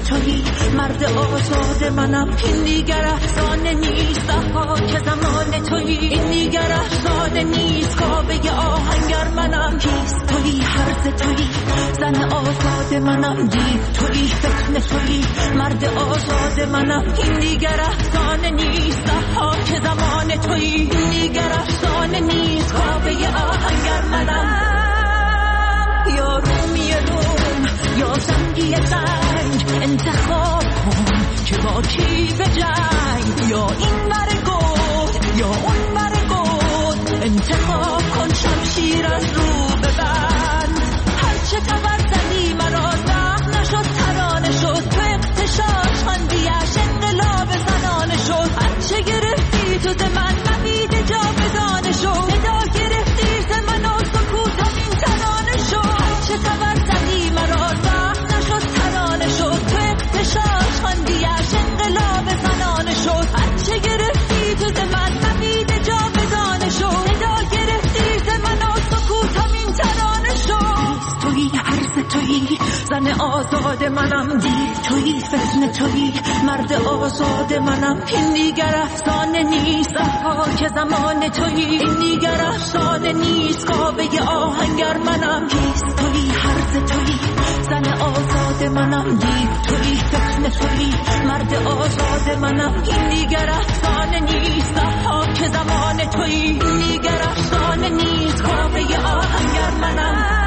تویی، مرد آزاد منم، این دیگر افسانه نیست، که زمان تویی، این دیگر افسانه نیست، کابه آهنگر منم، کیست تویی، هرز تویی، زن آزاد منم، دیو تویی، فتنه تویی، مرد آزاد منم، این دیگر افسانه نیست، که زمان تویی، این دیگر افسانه نیست، کابه آهنگر منم. یا رومی روم یا زنگی زنگ، انتخاب کن که با کی به جنگ، یا این بر گود یا اون بر گود، انتخاب کن شمشیر از رو ببند. هرچه تبر زدی مرا زخم نشد، ترانه شد تو اغتشاش خاندیش، انقلاب زنانه شد. هرچه گرفتی تو ز من نبیده جا بگانه شد، صدا گرفتی ز من و سکوتم این ترانه شد. هرچه تبر زدی مرا زخم نشد، ترانه شد تو اغتشاش خاندیش، انقلاب زنانه شد. هرچه گرفتی تو ز من نبیده جا بگانه شد، صدا گرفتی ز من و سکوتم این ترانه شد. تویی، عرض تویی، زن آزاد منم، دیو تویی، فتنه تویی، مرد آزاد منم، این دیگر افسانه نیست، که زمان تویی، این دیگر افسانه نیست، کابه آهنگر منم، کیست تویی، هرز تویی، زن آزاد منم، دیو تویی، فتنه تویی، مرد آزاد منم، این دیگر افسانه نیست، که زمان تویی، این دیگر افسانه نیست، کابه آهنگر منم.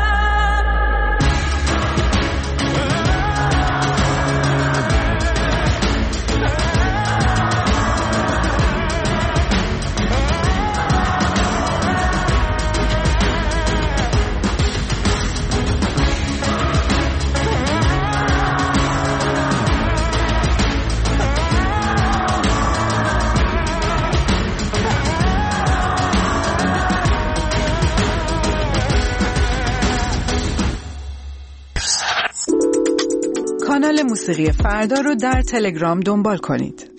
کانال موسیقی فردا رو در تلگرام دنبال کنید.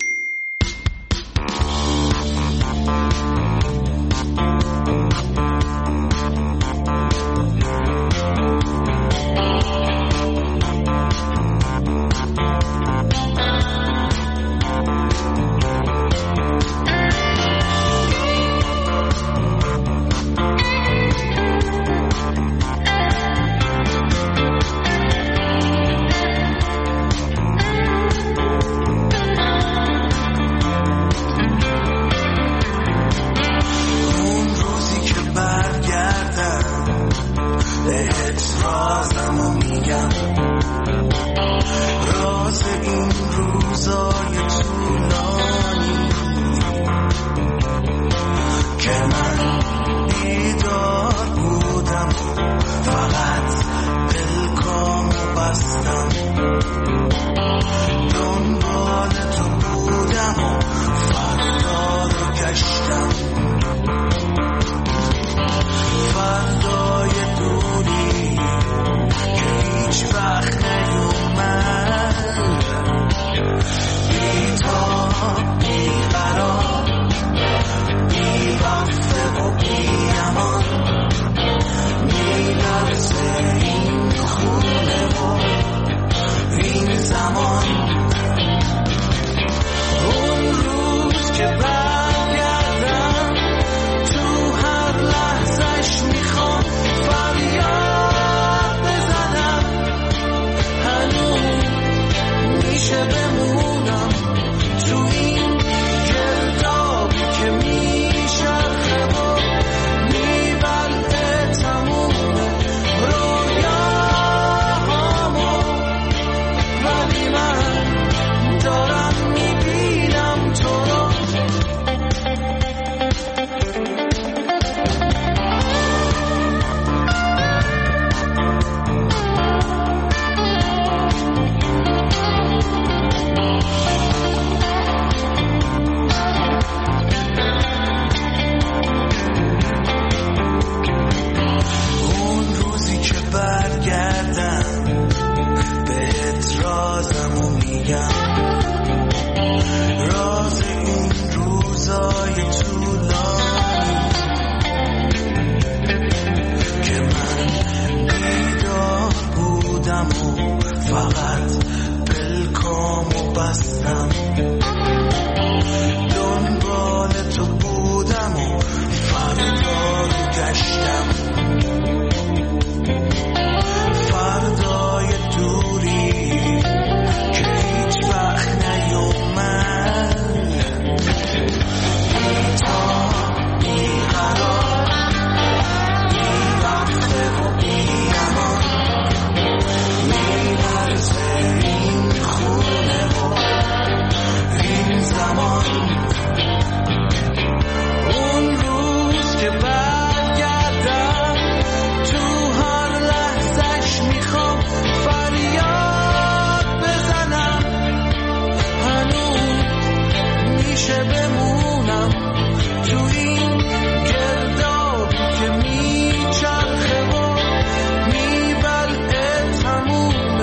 میشه بمونم تو این گردابی که میچرخه و میبلعه تموم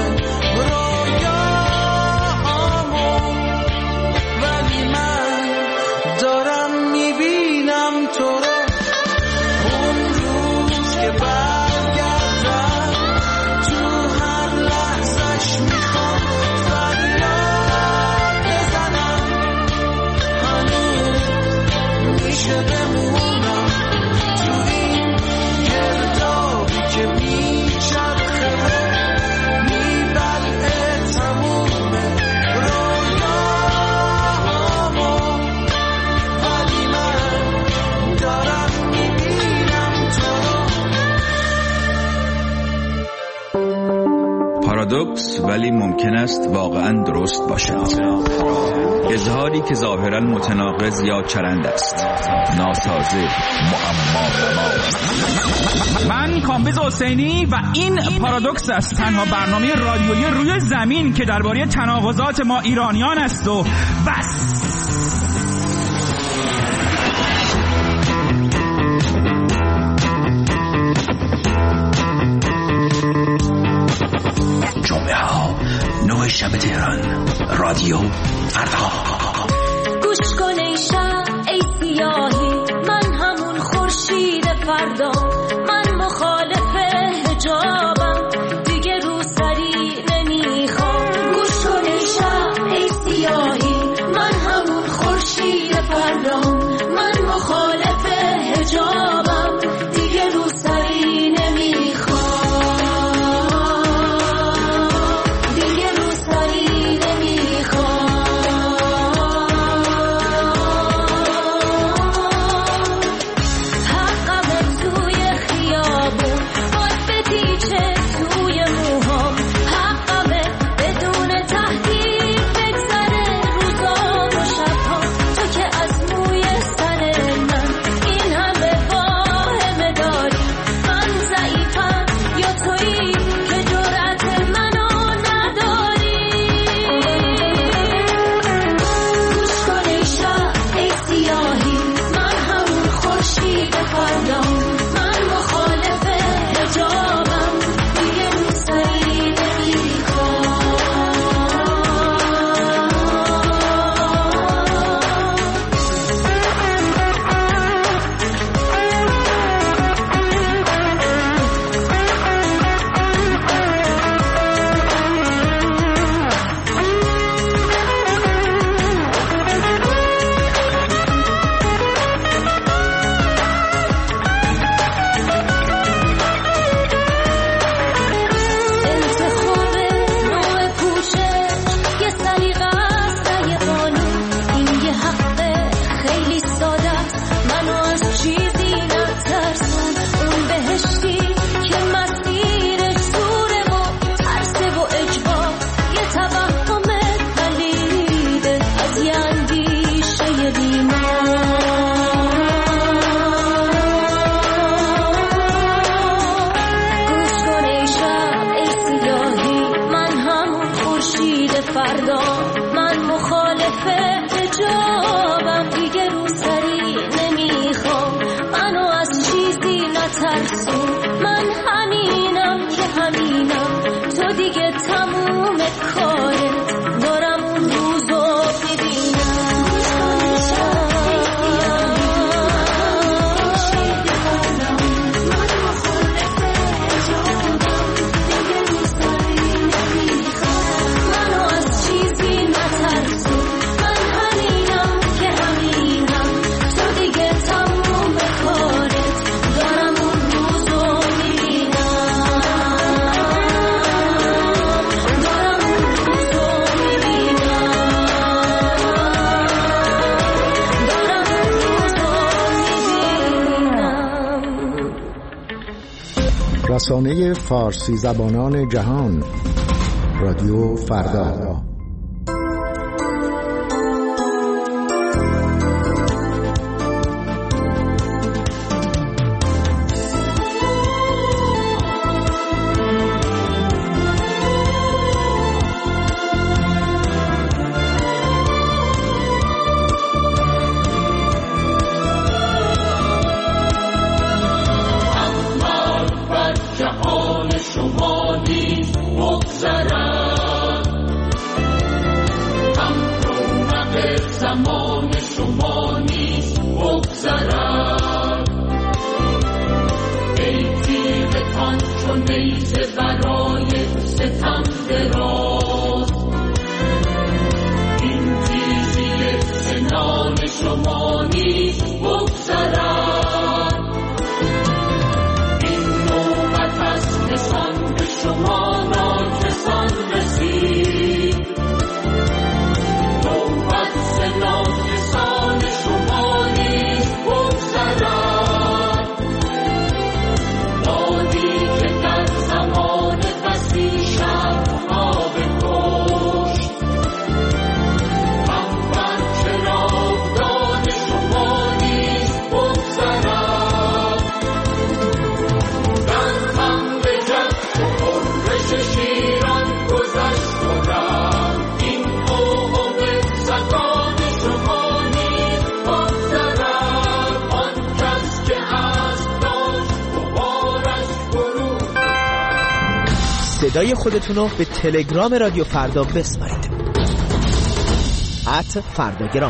رویاهامو، ولی من دارم میبینم تو رو اون روز که برگردم، تو هر لحظش میخوام فریاد بزنم، هنوز میشه بمونم تو این گردابی که میچرخه و میبلعه تموم رویاهامو، ولی من دارم میبینم تو رو. پارادوکس ولی ممکن است واقعا درست باشد. اظهاری که ظاهرا متناقض یا چرند است، ناسازه، معما. من کامبیز حسینی و این پارادوکس است، تنها برنامه رادیویی روی زمین که درباره تناقضات ما ایرانیان است و بس. جمعه ها 9 شب تهران، رادیو فردا. گوش کن ای شب ای سیاهی، من همون خورشید فردا، من مخالف حجابم، دیگه رو سری نمیخوام. گوش کن ای شب ای سیاهی، من همون خورشید فردا، من مخالف حجابم، دیگه رو سری نمیخوام. رسانه فارسی زبانان جهان، رادیو فردا. زمان شما نیست بگذرد ای تیغتان چون نیزه برای ستم دراز این تیزی سنان شما نیست بگذرد این نوبت از کسان به شما ناکسان رسید نوبت ناکسان شما نیست بگذرد بادی که در زمان وسیع شبها بکشت هم بر چراغدان شما نیست بگذرد رفتم به جشن و غرش شیران گذشت و رفت این قوم سگان شما نیست بگذرد آن کس که اسب داشت غبارش فرو. صدای خودتون رو به تلگرام رادیو فردا بسپارید @فرداگرام.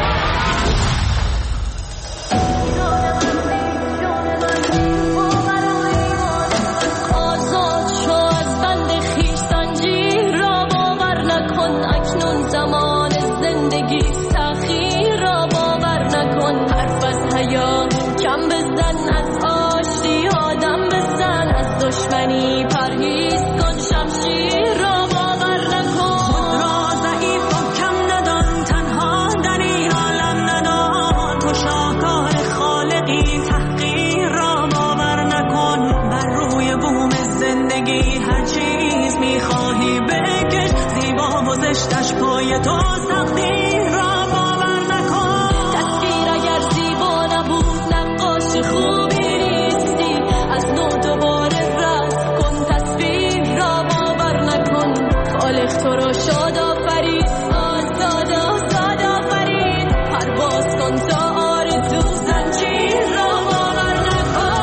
آزاد شو از بند خویش زنجیر را باور نکن اکنون زمان زندگی تأخیر را باور نکن حرف از حیا کم بزن از آشتی آدم بزن از دشمنی پرهیز کن شمشیر را باور نکن خود را ضعیف و کم ندان تنها در این عالم ندان تو شاهکار خالقی تحقیر را باور نکن بر روی بوم زندگی هر چیز میخواهی بکش زیبا و زشتش پای تو تقدیر را باور نکن تصویر اگر زیبا نبود نقاش خوبی نیستی از نو دوباره رسم کن تصویر را باور نکن خالق تو را شاد آفرید آزاد آزاد آفرید پرواز کن تا آرزو زنجیر را باور نکن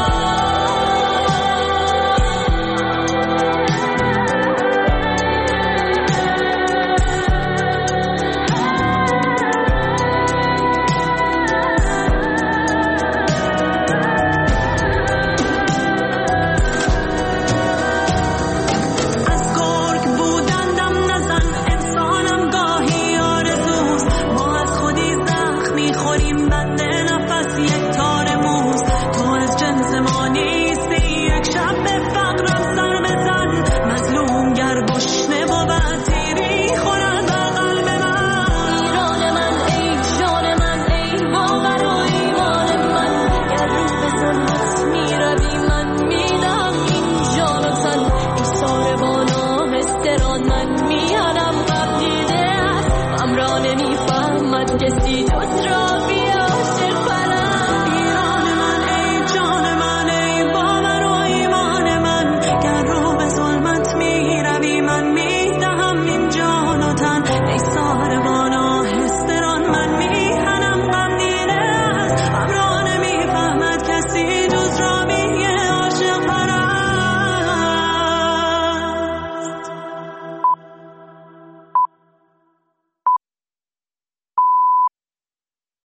از گرگ بودن دم نزن انسانم گاهی آرزوست ما از خودی زخم میخوریم بند نفس یک تار موز تو از جنس ما نیستی یک شب به فقرم سر بزن مظلوم گر گشنه بود تیری خورد بر قلب من ایران من ای جان من ای باور و ایمان من گر رو بزن بس میروی من میدم این جان و تن ای ساربانا هستران من میانم غم دیده است غم را نمیفهمد کسی جز را